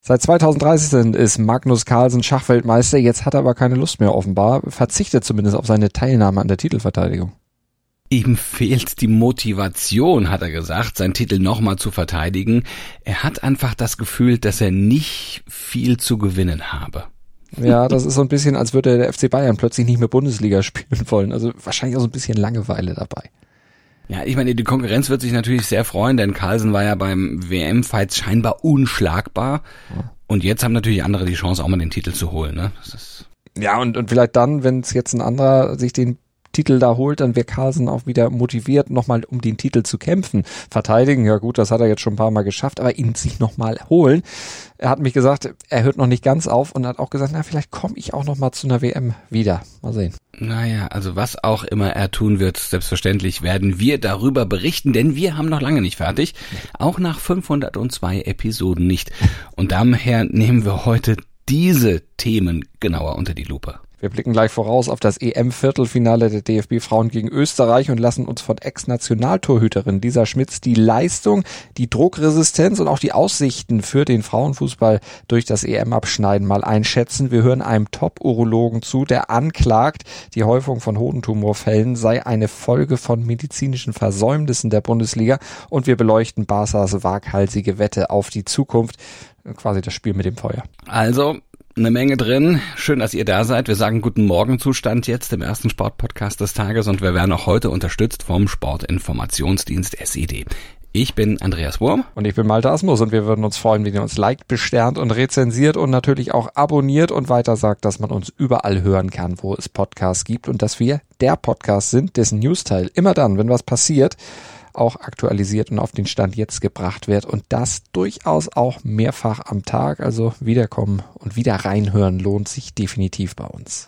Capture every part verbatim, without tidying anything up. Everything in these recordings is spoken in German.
Seit zweitausenddreizehn ist Magnus Carlsen Schachweltmeister, jetzt hat er aber keine Lust mehr offenbar, verzichtet zumindest auf seine Teilnahme an der Titelverteidigung. Ihm fehlt die Motivation, hat er gesagt, seinen Titel nochmal zu verteidigen. Er hat einfach das Gefühl, dass er nicht viel zu gewinnen habe. Ja, das ist so ein bisschen, als würde der F C Bayern plötzlich nicht mehr Bundesliga spielen wollen. Also wahrscheinlich auch so ein bisschen Langeweile dabei. Ja, ich meine, die Konkurrenz wird sich natürlich sehr freuen, denn Carlsen war ja beim W M-Fight scheinbar unschlagbar. Ja. Und jetzt haben natürlich andere die Chance, auch mal den Titel zu holen. Ne? Das ist ja, und, und vielleicht dann, wenn es jetzt ein anderer sich den Titel da holt, dann wäre Carlsen auch wieder motiviert, nochmal um den Titel zu kämpfen. Verteidigen, ja gut, das hat er jetzt schon ein paar Mal geschafft, aber ihn sich nochmal holen. Er hat mich gesagt, er hört noch nicht ganz auf und hat auch gesagt, na, vielleicht komme ich auch nochmal zu einer W M wieder. Mal sehen. Naja, also was auch immer er tun wird, selbstverständlich werden wir darüber berichten, denn wir haben noch lange nicht fertig. Auch nach fünfhundertzwei Episoden nicht. Und daher nehmen wir heute diese Themen genauer unter die Lupe. Wir blicken gleich voraus auf das E M-Viertelfinale der D F B-Frauen gegen Österreich und lassen uns von Ex-Nationaltorhüterin Lisa Schmitz die Leistung, die Druckresistenz und auch die Aussichten für den Frauenfußball durch das E M-Abschneiden mal einschätzen. Wir hören einem Top-Urologen zu, der anklagt, die Häufung von Hodentumorfällen sei eine Folge von medizinischen Versäumnissen der Bundesliga, und wir beleuchten Barças waghalsige Wette auf die Zukunft, quasi das Spiel mit dem Feuer. Also eine Menge drin. Schön, dass ihr da seid. Wir sagen guten Morgen Zustand jetzt im ersten Sportpodcast des Tages, und wir werden auch heute unterstützt vom Sportinformationsdienst S I D. Ich bin Andreas Wurm. Und ich bin Malte Asmus, und wir würden uns freuen, wenn ihr uns liked, besternt und rezensiert und natürlich auch abonniert und weiter sagt, dass man uns überall hören kann, wo es Podcasts gibt, und dass wir der Podcast sind, dessen Newsteil immer dann, wenn was passiert, auch aktualisiert und auf den Stand jetzt gebracht wird, und das durchaus auch mehrfach am Tag. Also wiederkommen und wieder reinhören lohnt sich definitiv bei uns.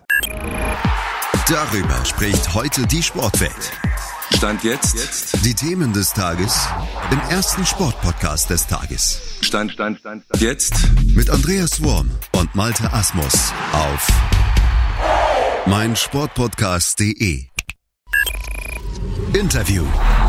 Darüber spricht heute die Sportwelt. Stand jetzt. jetzt die Themen des Tages im ersten Sportpodcast des Tages. Stand, Stand, Stand, Stand. Jetzt mit Andreas Wurm und Malte Asmus auf meinsportpodcast punkt de. Interview.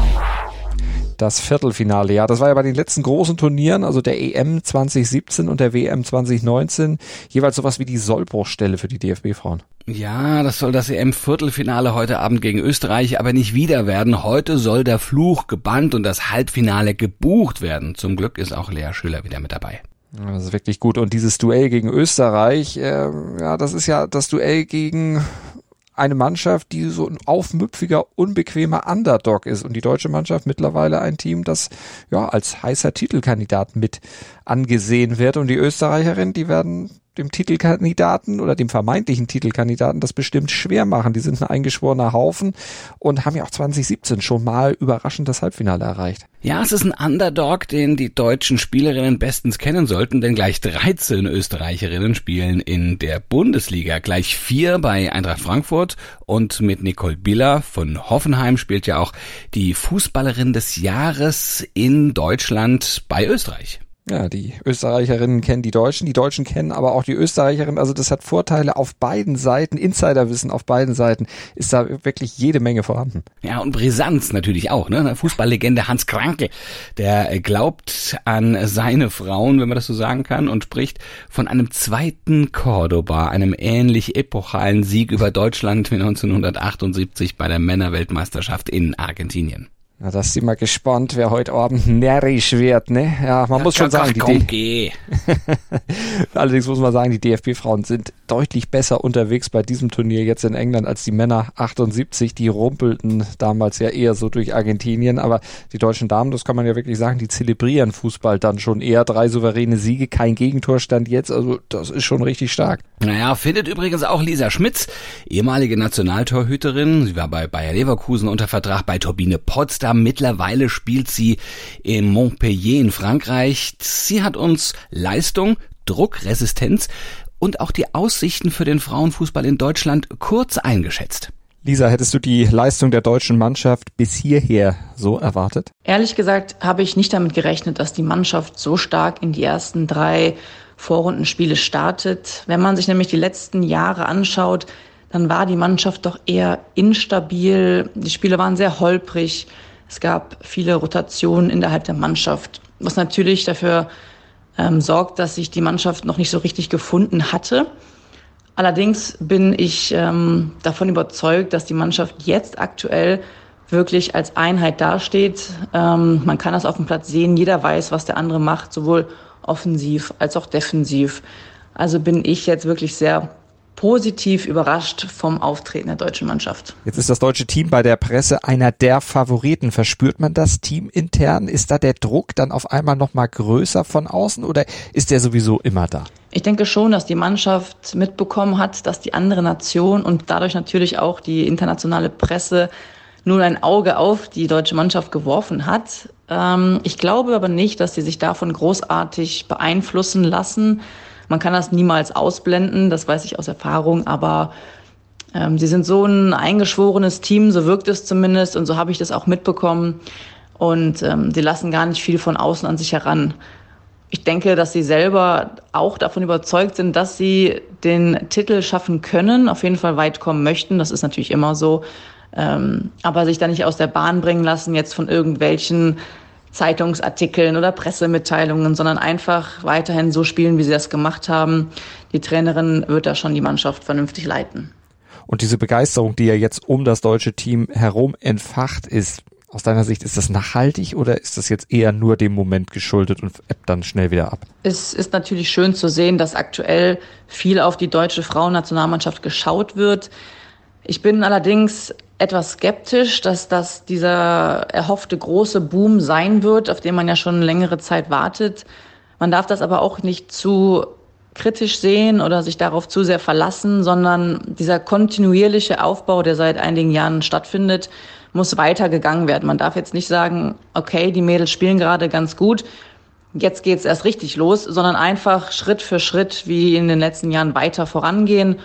Das Viertelfinale, ja, das war ja bei den letzten großen Turnieren, also der E M zwanzig siebzehn und der W M zwanzig neunzehn, jeweils sowas wie die Sollbruchstelle für die D F B-Frauen. Ja, das soll das E M-Viertelfinale heute Abend gegen Österreich aber nicht wieder werden. Heute soll der Fluch gebannt und das Halbfinale gebucht werden. Zum Glück ist auch Lea Schüller wieder mit dabei. Das ist wirklich gut. Und dieses Duell gegen Österreich, äh, ja, das ist ja das Duell gegen eine Mannschaft, die so ein aufmüpfiger, unbequemer Underdog ist, und die deutsche Mannschaft mittlerweile ein Team, das ja als heißer Titelkandidat mit angesehen wird, und die Österreicherinnen, die werden dem Titelkandidaten oder dem vermeintlichen Titelkandidaten das bestimmt schwer machen. Die sind ein eingeschworener Haufen und haben ja auch zwanzig siebzehn schon mal überraschend das Halbfinale erreicht. Ja, es ist ein Underdog, den die deutschen Spielerinnen bestens kennen sollten, denn gleich dreizehn Österreicherinnen spielen in der Bundesliga. Gleich vier bei Eintracht Frankfurt, und mit Nicole Biller von Hoffenheim spielt ja auch die Fußballerin des Jahres in Deutschland bei Österreich. Ja, die Österreicherinnen kennen die Deutschen, die Deutschen kennen aber auch die Österreicherinnen. Also das hat Vorteile auf beiden Seiten, Insiderwissen auf beiden Seiten ist da wirklich jede Menge vorhanden. Ja, und Brisanz natürlich auch, ne? Fußballlegende Hans Krankl, der glaubt an seine Frauen, wenn man das so sagen kann, und spricht von einem zweiten Cordoba, einem ähnlich epochalen Sieg über Deutschland wie neunzehnhundertachtundsiebzig bei der Männerweltmeisterschaft in Argentinien. Na, da sind wir gespannt, wer heute Abend närrisch wird, ne? Ja, man ja, muss schon sagen, die komm, geh. Allerdings muss man sagen, die D F B-Frauen sind deutlich besser unterwegs bei diesem Turnier jetzt in England als die Männer achtundsiebzig. Die rumpelten damals ja eher so durch Argentinien, aber die deutschen Damen, das kann man ja wirklich sagen, die zelebrieren Fußball dann schon eher. Drei souveräne Siege, kein Gegentorstand jetzt, also das ist schon richtig stark. Naja, findet übrigens auch Lisa Schmitz, ehemalige Nationaltorhüterin. Sie war bei Bayer Leverkusen unter Vertrag, bei Turbine Potsdam. Mittlerweile spielt sie in Montpellier in Frankreich. Sie hat uns Leistung, Druckresistenz und auch die Aussichten für den Frauenfußball in Deutschland kurz eingeschätzt. Lisa, hättest du die Leistung der deutschen Mannschaft bis hierher so erwartet? Ehrlich gesagt habe ich nicht damit gerechnet, dass die Mannschaft so stark in die ersten drei Vorrundenspiele startet. Wenn man sich nämlich die letzten Jahre anschaut, dann war die Mannschaft doch eher instabil. Die Spiele waren sehr holprig. Es gab viele Rotationen innerhalb der Mannschaft, was natürlich dafür ähm, sorgt, dass sich die Mannschaft noch nicht so richtig gefunden hatte. Allerdings bin ich ähm, davon überzeugt, dass die Mannschaft jetzt aktuell wirklich als Einheit dasteht. Ähm, man kann das auf dem Platz sehen. Jeder weiß, was der andere macht, sowohl offensiv als auch defensiv. Also bin ich jetzt wirklich sehr positiv überrascht vom Auftreten der deutschen Mannschaft. Jetzt ist das deutsche Team bei der Presse einer der Favoriten. Verspürt man das Team intern? Ist da der Druck dann auf einmal noch mal größer von außen oder ist der sowieso immer da? Ich denke schon, dass die Mannschaft mitbekommen hat, dass die andere Nation und dadurch natürlich auch die internationale Presse nun ein Auge auf die deutsche Mannschaft geworfen hat. Ähm, ich glaube aber nicht, dass sie sich davon großartig beeinflussen lassen. Man kann das niemals ausblenden, das weiß ich aus Erfahrung, aber ähm, sie sind so ein eingeschworenes Team, so wirkt es zumindest und so habe ich das auch mitbekommen und ähm, sie lassen gar nicht viel von außen an sich heran. Ich denke, dass sie selber auch davon überzeugt sind, dass sie den Titel schaffen können, auf jeden Fall weit kommen möchten, das ist natürlich immer so, ähm, aber sich da nicht aus der Bahn bringen lassen jetzt von irgendwelchen Zeitungsartikeln oder Pressemitteilungen, sondern einfach weiterhin so spielen, wie sie das gemacht haben. Die Trainerin wird da schon die Mannschaft vernünftig leiten. Und diese Begeisterung, die ja jetzt um das deutsche Team herum entfacht ist, aus deiner Sicht, ist das nachhaltig oder ist das jetzt eher nur dem Moment geschuldet und ebbt dann schnell wieder ab? Es ist natürlich schön zu sehen, dass aktuell viel auf die deutsche Frauennationalmannschaft geschaut wird. Ich bin allerdings etwas skeptisch, dass das dieser erhoffte große Boom sein wird, auf den man ja schon längere Zeit wartet. Man darf das aber auch nicht zu kritisch sehen oder sich darauf zu sehr verlassen, sondern dieser kontinuierliche Aufbau, der seit einigen Jahren stattfindet, muss weitergegangen werden. Man darf jetzt nicht sagen, okay, die Mädels spielen gerade ganz gut, jetzt geht's erst richtig los, sondern einfach Schritt für Schritt wie in den letzten Jahren weiter vorangehen.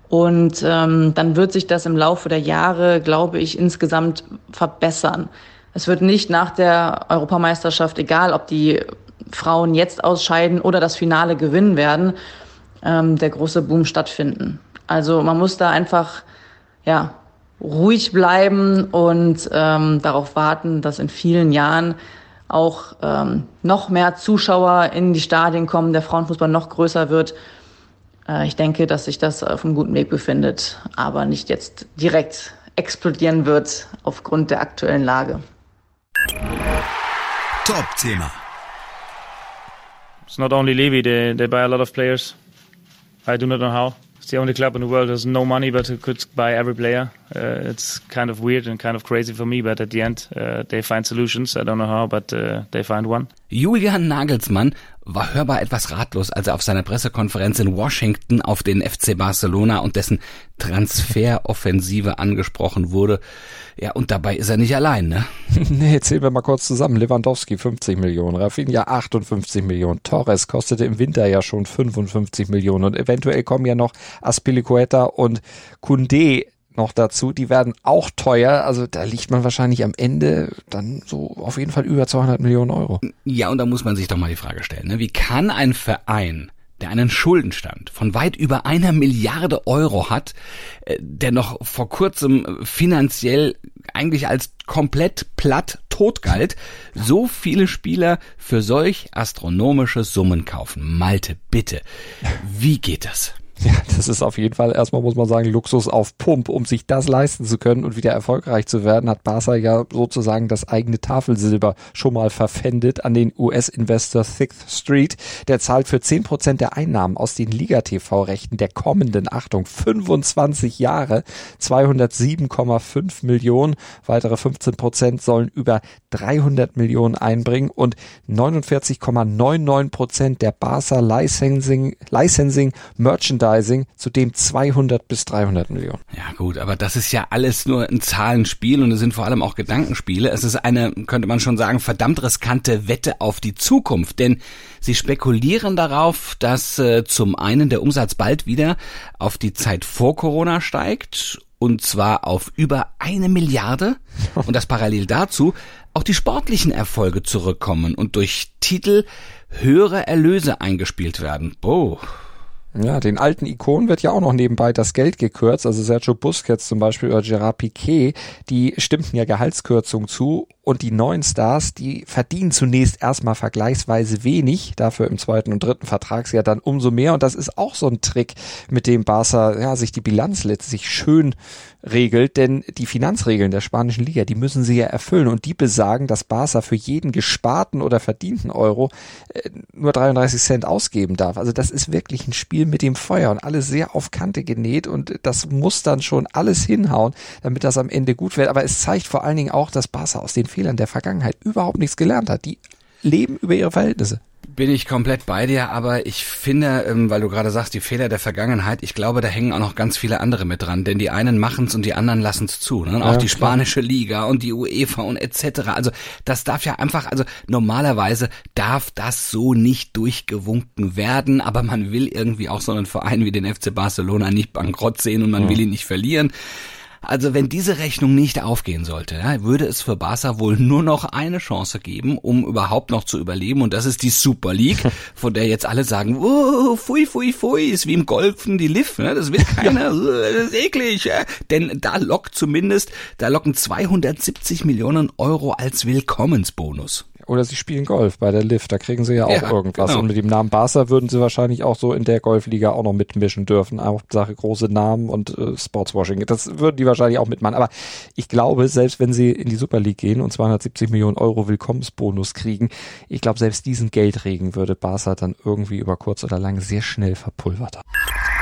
Und ähm, dann wird sich das im Laufe der Jahre, glaube ich, insgesamt verbessern. Es wird nicht nach der Europameisterschaft, egal ob die Frauen jetzt ausscheiden oder das Finale gewinnen werden, ähm, der große Boom stattfinden. Also man muss da einfach ja ruhig bleiben und ähm, darauf warten, dass in vielen Jahren auch ähm, noch mehr Zuschauer in die Stadien kommen, der Frauenfußball noch größer wird. Ich denke, dass sich das auf einem guten Weg befindet, aber nicht jetzt direkt explodieren wird aufgrund der aktuellen Lage. Top-Thema. It's not only Levy, they, they buy a lot of players. I do not know how. It's the only club in the world that has no money but could buy every player. Uh, it's kind of weird and kind of crazy for me, but at the end uh, they find solutions. I don't know how, but uh, they find one. Julian Nagelsmann war hörbar etwas ratlos, als er auf seiner Pressekonferenz in Washington auf den F C Barcelona und dessen Transferoffensive angesprochen wurde. Ja, und dabei ist er nicht allein, ne? Nee, zählen wir mal kurz zusammen. Lewandowski fünfzig Millionen, Rafinha achtundfünfzig Millionen, Torres kostete im Winter ja schon fünfundfünfzig Millionen und eventuell kommen ja noch Azpilicueta und Koundé noch dazu, die werden auch teuer, also da liegt man wahrscheinlich am Ende dann so auf jeden Fall über zweihundert Millionen Euro. Ja, und da muss man sich doch mal die Frage stellen, ne? Wie kann ein Verein, der einen Schuldenstand von weit über einer Milliarde Euro hat, der noch vor kurzem finanziell eigentlich als komplett platt tot galt, so viele Spieler für solch astronomische Summen kaufen? Malte, bitte, wie geht das? Ja, das ist auf jeden Fall, erstmal muss man sagen, Luxus auf Pump. Um sich das leisten zu können und wieder erfolgreich zu werden, hat Barca ja sozusagen das eigene Tafelsilber schon mal verpfändet an den U S-Investor Sixth Street. Der zahlt für zehn Prozent der Einnahmen aus den Liga-T V-Rechten der kommenden, Achtung, fünfundzwanzig Jahre, zweihundertsieben Komma fünf Millionen. Weitere fünfzehn Prozent sollen über dreihundert Millionen einbringen und neunundvierzig Komma neunundneunzig Prozent der Barca Licensing, Licensing Merchandising, zudem zweihundert bis dreihundert Millionen. Ja gut, aber das ist ja alles nur ein Zahlenspiel und es sind vor allem auch Gedankenspiele. Es ist eine, könnte man schon sagen, verdammt riskante Wette auf die Zukunft, denn sie spekulieren darauf, dass äh, zum einen der Umsatz bald wieder auf die Zeit vor Corona steigt, und zwar auf über eine Milliarde und dass parallel dazu auch die sportlichen Erfolge zurückkommen und durch Titel höhere Erlöse eingespielt werden. Boah. Ja, den alten Ikonen wird ja auch noch nebenbei das Geld gekürzt, also Sergio Busquets zum Beispiel oder Gerard Piqué, die stimmten ja Gehaltskürzungen zu Und die neuen Stars, die verdienen zunächst erstmal vergleichsweise wenig, dafür im zweiten und dritten Vertragsjahr dann umso mehr. Und das ist auch so ein Trick, mit dem Barca ja, sich die Bilanz letztlich schön regelt, denn die Finanzregeln der spanischen Liga, die müssen sie ja erfüllen und die besagen, dass Barca für jeden gesparten oder verdienten Euro äh, nur dreiunddreißig Cent ausgeben darf. Also das ist wirklich ein Spiel mit dem Feuer und alles sehr auf Kante genäht und das muss dann schon alles hinhauen, damit das am Ende gut wird. Aber es zeigt vor allen Dingen auch, dass Barca aus den Fehlern der Vergangenheit überhaupt nichts gelernt hat. Die leben über ihre Verhältnisse. Bin ich komplett bei dir, aber ich finde, ähm, weil du gerade sagst, die Fehler der Vergangenheit, ich glaube, da hängen auch noch ganz viele andere mit dran, denn die einen machen's und die anderen lassen's zu, ne? Und auch ja, die spanische klar. Liga und die UEFA und et cetera. Also das darf ja einfach, also normalerweise darf das so nicht durchgewunken werden, aber man will irgendwie auch so einen Verein wie den F C Barcelona nicht bankrott sehen und man ja. will ihn nicht verlieren. Also wenn diese Rechnung nicht aufgehen sollte, ja, würde es für Barca wohl nur noch eine Chance geben, um überhaupt noch zu überleben und das ist die Super League, von der jetzt alle sagen, oh, fui, fui, fui, ist wie im Golfen die Liv, ne? Das will keiner, das ist eklig. Ja? Denn da lockt zumindest, da locken zweihundertsiebzig Millionen Euro als Willkommensbonus. Oder sie spielen Golf bei der Liv, da kriegen sie ja auch ja, irgendwas. Genau. Und mit dem Namen Barca würden sie wahrscheinlich auch so in der Golfliga auch noch mitmischen dürfen. Hauptsache große Namen und äh, Sportswashing. Das würden die wahrscheinlich auch mitmachen. Aber ich glaube, selbst wenn sie in die Super League gehen und zweihundertsiebzig Millionen Euro Willkommensbonus kriegen, ich glaube, selbst diesen Geldregen würde Barca dann irgendwie über kurz oder lang sehr schnell verpulvert haben.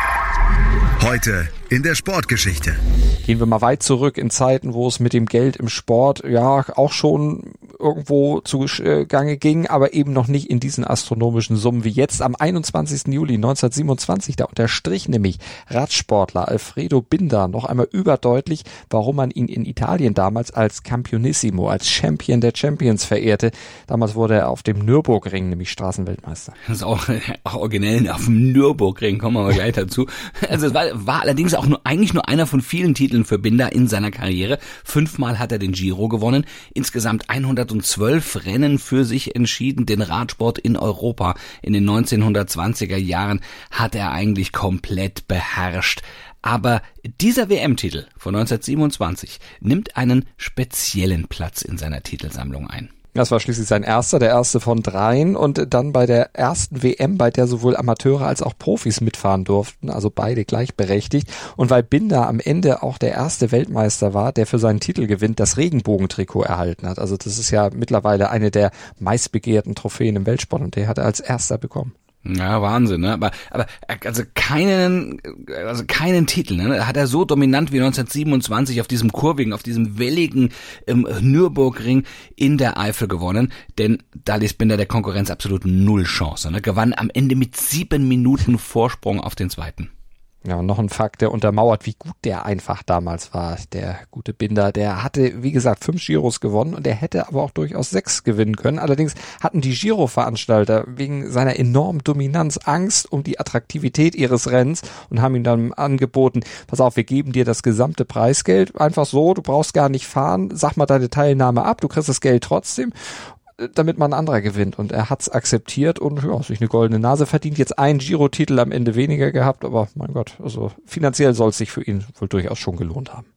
Heute in der Sportgeschichte. Gehen wir mal weit zurück in Zeiten, wo es mit dem Geld im Sport ja auch schon irgendwo zugange ging, aber eben noch nicht in diesen astronomischen Summen wie jetzt. Am einundzwanzigsten Juli neunzehnhundertsiebenundzwanzig, da unterstrich nämlich Radsportler Alfredo Binda noch einmal überdeutlich, warum man ihn in Italien damals als Campionissimo, als Champion der Champions verehrte. Damals wurde er auf dem Nürburgring nämlich Straßenweltmeister. Das ist auch, auch originell auf dem Nürburgring, kommen wir mal gleich dazu. Also es war, war allerdings auch nur eigentlich nur einer von vielen Titeln für Binda in seiner Karriere. Fünfmal hat er den Giro gewonnen, insgesamt hundertzwölf Rennen für sich entschieden, den Radsport in Europa in den neunzehnhundertzwanziger Jahren hat er eigentlich komplett beherrscht. Aber dieser W M-Titel von neunzehnhundertsiebenundzwanzig nimmt einen speziellen Platz in seiner Titelsammlung ein. Das war schließlich sein erster, der erste von dreien und dann bei der ersten W M, bei der sowohl Amateure als auch Profis mitfahren durften, also beide gleichberechtigt. Und weil Binda am Ende auch der erste Weltmeister war, der für seinen Titelgewinn das Regenbogentrikot erhalten hat. Also das ist ja mittlerweile eine der meistbegehrten Trophäen im Weltsport und der hat er als erster bekommen. Ja, Wahnsinn, ne? Aber, aber, also keinen, also keinen Titel, ne? Hat er so dominant wie neunzehnhundertsiebenundzwanzig auf diesem kurvigen, auf diesem welligen ähm, Nürburgring in der Eifel gewonnen, denn da ließ Binda der Konkurrenz absolut null Chance, ne? Gewann am Ende mit sieben Minuten Vorsprung auf den zweiten. Ja, und noch ein Fakt, der untermauert, wie gut der einfach damals war. Der gute Binda, der hatte, wie gesagt, fünf Giros gewonnen und der hätte aber auch durchaus sechs gewinnen können. Allerdings hatten die Giro-Veranstalter wegen seiner enormen Dominanz Angst um die Attraktivität ihres Rennens und haben ihm dann angeboten, pass auf, wir geben dir das gesamte Preisgeld einfach so, du brauchst gar nicht fahren, sag mal deine Teilnahme ab, du kriegst das Geld trotzdem, damit man ein anderer gewinnt. Und er hat's akzeptiert und ja, sich eine goldene Nase verdient. Jetzt einen Giro-Titel am Ende weniger gehabt, aber mein Gott, also finanziell soll es sich für ihn wohl durchaus schon gelohnt haben.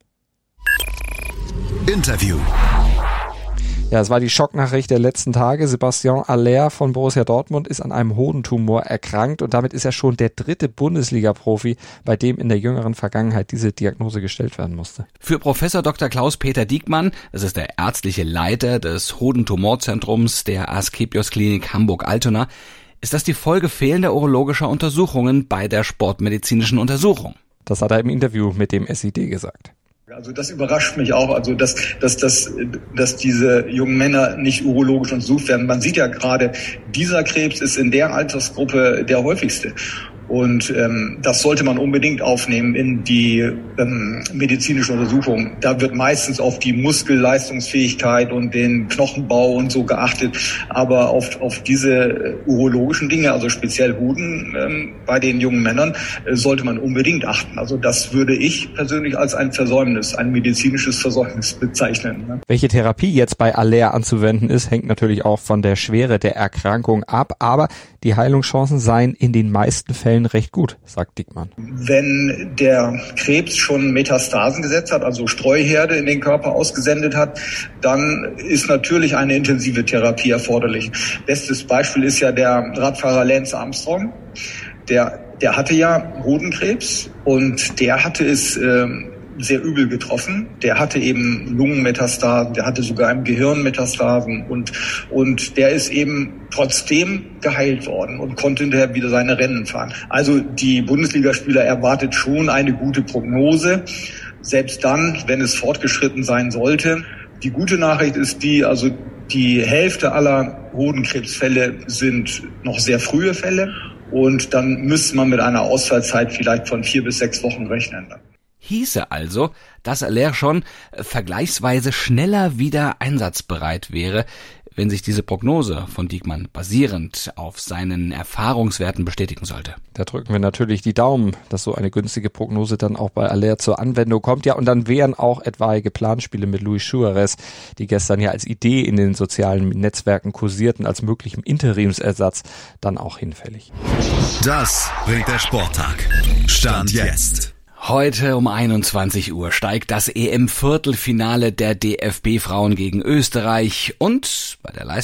Interview. Ja, es war die Schocknachricht der letzten Tage. Sebastian Haller von Borussia Dortmund ist an einem Hodentumor erkrankt und damit ist er schon der dritte Bundesliga-Profi, bei dem in der jüngeren Vergangenheit diese Diagnose gestellt werden musste. Für Professor Doktor Klaus-Peter Diekmann, das ist der ärztliche Leiter des Hodentumorzentrums der Asklepios Klinik Hamburg-Altona, ist das die Folge fehlender urologischer Untersuchungen bei der sportmedizinischen Untersuchung. Das hat er im Interview mit dem S I D gesagt. Also das überrascht mich auch, also dass, dass, dass, dass diese jungen Männer nicht urologisch untersucht werden. Man sieht ja gerade, dieser Krebs ist in der Altersgruppe der häufigste. Und ähm, das sollte man unbedingt aufnehmen in die ähm, medizinische Untersuchung. Da wird meistens auf die Muskelleistungsfähigkeit und den Knochenbau und so geachtet. Aber auf, auf diese urologischen Dinge, also speziell Hoden ähm, bei den jungen Männern, äh, sollte man unbedingt achten. Also das würde ich persönlich als ein Versäumnis, ein medizinisches Versäumnis bezeichnen. Ne? Welche Therapie jetzt bei Haller anzuwenden ist, hängt natürlich auch von der Schwere der Erkrankung ab. Aber die Heilungschancen seien in den meisten Fällen Fällen recht gut, sagt Diekmann. Wenn der Krebs schon Metastasen gesetzt hat, also Streuherde in den Körper ausgesendet hat, dann ist natürlich eine intensive Therapie erforderlich. Bestes Beispiel ist ja der Radfahrer Lance Armstrong. Der, der hatte ja Hodenkrebs und der hatte es äh, sehr übel getroffen. Der hatte eben Lungenmetastasen, der hatte sogar im Gehirn Metastasen und, und der ist eben trotzdem geheilt worden und konnte hinterher wieder seine Rennen fahren. Also die Bundesligaspieler erwartet schon eine gute Prognose, selbst dann, wenn es fortgeschritten sein sollte. Die gute Nachricht ist die, also die Hälfte aller Hodenkrebsfälle sind noch sehr frühe Fälle und dann müsste man mit einer Ausfallzeit vielleicht von vier bis sechs Wochen rechnen. Hieße also, dass Allaire schon vergleichsweise schneller wieder einsatzbereit wäre, wenn sich diese Prognose von Diekmann basierend auf seinen Erfahrungswerten bestätigen sollte. Da drücken wir natürlich die Daumen, dass so eine günstige Prognose dann auch bei Allaire zur Anwendung kommt. Ja, und dann wären auch etwaige Planspiele mit Luis Suárez, die gestern ja als Idee in den sozialen Netzwerken kursierten, als möglichem Interimsersatz, dann auch hinfällig. Das bringt der Sporttag. Stand jetzt. Heute um einundzwanzig Uhr steigt das E M-Viertelfinale der D F B-Frauen gegen Österreich und bei der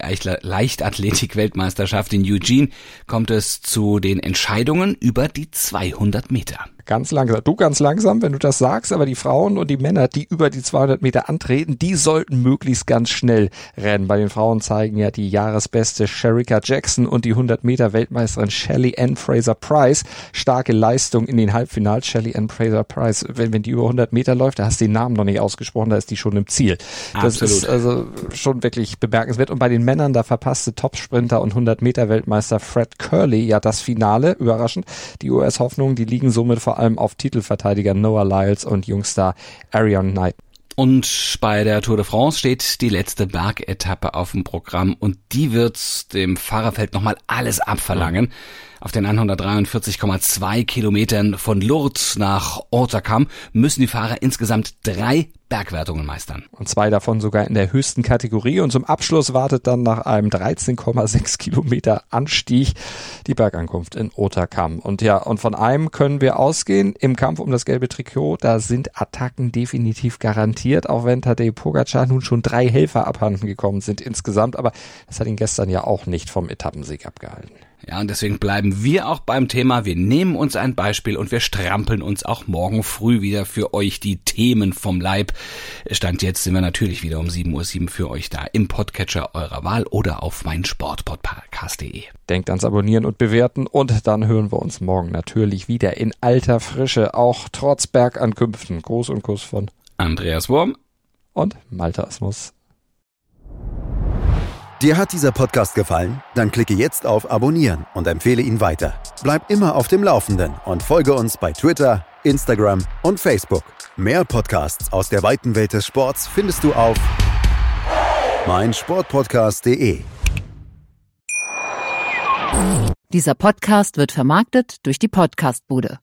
Leichtathletik-Weltmeisterschaft in Eugene kommt es zu den Entscheidungen über die zweihundert Meter. Ganz langsam, du ganz langsam, wenn du das sagst, aber die Frauen und die Männer, die über die zweihundert Meter antreten, die sollten möglichst ganz schnell rennen. Bei den Frauen zeigen ja die Jahresbeste Shericka Jackson und die hundert Meter Weltmeisterin Shelly Ann Fraser-Pryce starke Leistung in den Halbfinals. Shelly Ann Fraser-Pryce, wenn, wenn die über hundert Meter läuft, da hast du den Namen noch nicht ausgesprochen, da ist die schon im Ziel. Das Absolut. Ist also schon wirklich bemerkenswert. Und bei den Männern, da verpasste Topsprinter und hundert Meter Weltmeister Fred Curley ja das Finale, überraschend. Die U S-Hoffnungen, die liegen somit vor allem auf Titelverteidiger Noah Lyles und Jungstar Ariane Knight. Und bei der Tour de France steht die letzte Bergetappe auf dem Programm und die wird dem Fahrerfeld nochmal alles abverlangen. Mhm. Auf den hundertdreiundvierzig Komma zwei Kilometern von Lourdes nach Hautacam müssen die Fahrer insgesamt drei Bergwertungen meistern. Und zwei davon sogar in der höchsten Kategorie. Und zum Abschluss wartet dann nach einem dreizehn Komma sechs Kilometer Anstieg die Bergankunft in Hautacam. Und ja, und von einem können wir ausgehen. Im Kampf um das gelbe Trikot, da sind Attacken definitiv garantiert, auch wenn Tadej Pogačar nun schon drei Helfer abhanden gekommen sind insgesamt. Aber das hat ihn gestern ja auch nicht vom Etappensieg abgehalten. Ja, und deswegen bleiben wir auch beim Thema. Wir nehmen uns ein Beispiel und wir strampeln uns auch morgen früh wieder für euch die Themen vom Leib. Stand jetzt sind wir natürlich wieder um sieben Uhr sieben für euch da im Podcatcher eurer Wahl oder auf meinsportpodcast punkt de. Denkt ans Abonnieren und Bewerten und dann hören wir uns morgen natürlich wieder in alter Frische, auch trotz Bergankünften. Gruß und Kuss von Andreas Wurm und Malte Asmus. Dir hat dieser Podcast gefallen? Dann klicke jetzt auf Abonnieren und empfehle ihn weiter. Bleib immer auf dem Laufenden und folge uns bei Twitter, Instagram und Facebook. Mehr Podcasts aus der weiten Welt des Sports findest du auf meinsportpodcast punkt de. Dieser Podcast wird vermarktet durch die Podcastbude.